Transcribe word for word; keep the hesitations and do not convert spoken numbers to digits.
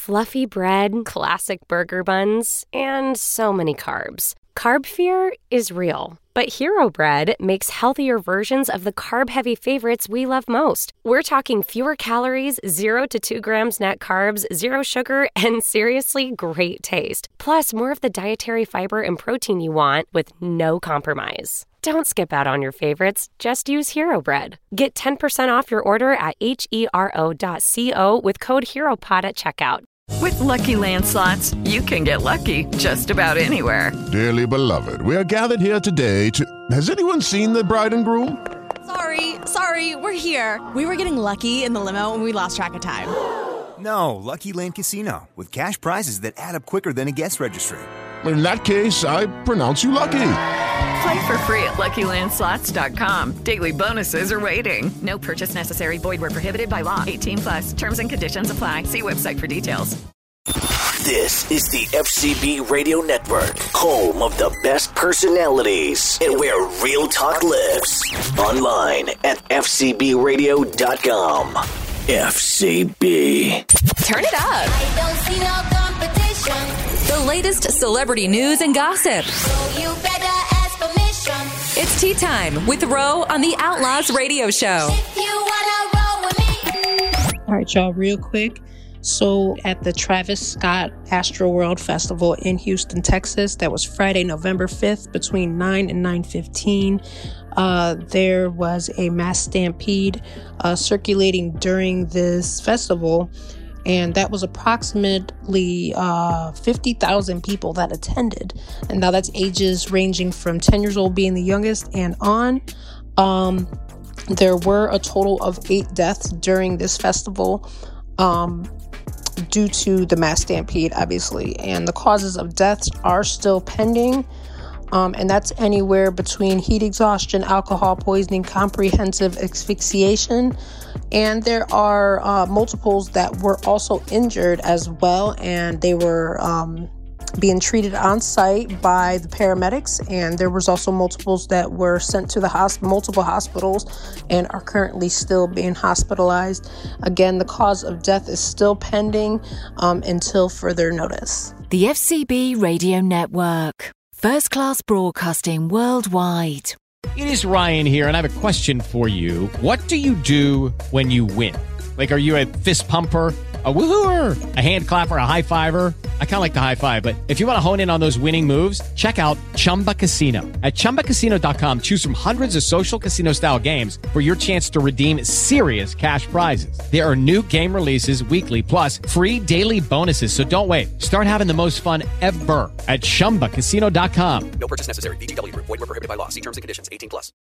fluffy bread, classic burger buns, and so many carbs. Carb fear is real, but Hero Bread makes healthier versions of the carb-heavy favorites we love most. We're talking fewer calories, zero to two grams net carbs, zero sugar, and seriously great taste. Plus, more of the dietary fiber and protein you want with no compromise. Don't skip out on your favorites. Just use Hero Bread. Get ten percent off your order at hero dot co with code HEROPOD at checkout. With Lucky Land Slots, you can get lucky just about anywhere. Dearly beloved, we are gathered here today to... Has anyone seen the bride and groom? Sorry, sorry, we're here. We were getting lucky in the limo and we lost track of time. No, Lucky Land Casino, with cash prizes that add up quicker than a guest registry. In that case, I pronounce you lucky. Play for free at lucky land slots dot com. Daily bonuses are waiting. No purchase necessary. Void where prohibited by law. eighteen plus. Terms and conditions apply. See website for details. This is the F C B Radio Network, home of the best personalities and where real talk lives. Online at f c b radio dot com. F C B. Turn it up. I don't see no competition. The latest celebrity news and gossip. So you better ask permission. It's Tea Time with Ro on the Outlaws Radio Show. If you wanna roll with me. All right, y'all, real quick. So at the Travis Scott Astroworld Festival in Houston, Texas, that was Friday, November fifth, between nine and nine fifteen, uh, there was a mass stampede uh, circulating during this festival. And that was approximately uh, fifty thousand people that attended. And now that's ages ranging from ten years old being the youngest and on. Um, there were a total of eight deaths during this festival um, due to the mass stampede, obviously. And the causes of deaths are still pending. Um, and that's anywhere between heat exhaustion, alcohol poisoning, comprehensive asphyxiation. And there are uh, multiples that were also injured as well. And they were um, being treated on site by the paramedics. And there was also multiples that were sent to the hosp- multiple hospitals and are currently still being hospitalized. Again, the cause of death is still pending um, until further notice. The F C B Radio Network. First class broadcasting worldwide. It is Ryan here, and I have a question for you. What do you do when you win? Like, are you a fist pumper, a woohooer, a hand clapper, a high fiver? I kind of like the high five, but if you want to hone in on those winning moves, check out Chumba Casino. At chumba casino dot com, choose from hundreds of social casino style games for your chance to redeem serious cash prizes. There are new game releases weekly, plus free daily bonuses. So don't wait. Start having the most fun ever at chumba casino dot com. No purchase necessary. V G W Group. Void where prohibited by law. See terms and conditions. eighteen plus.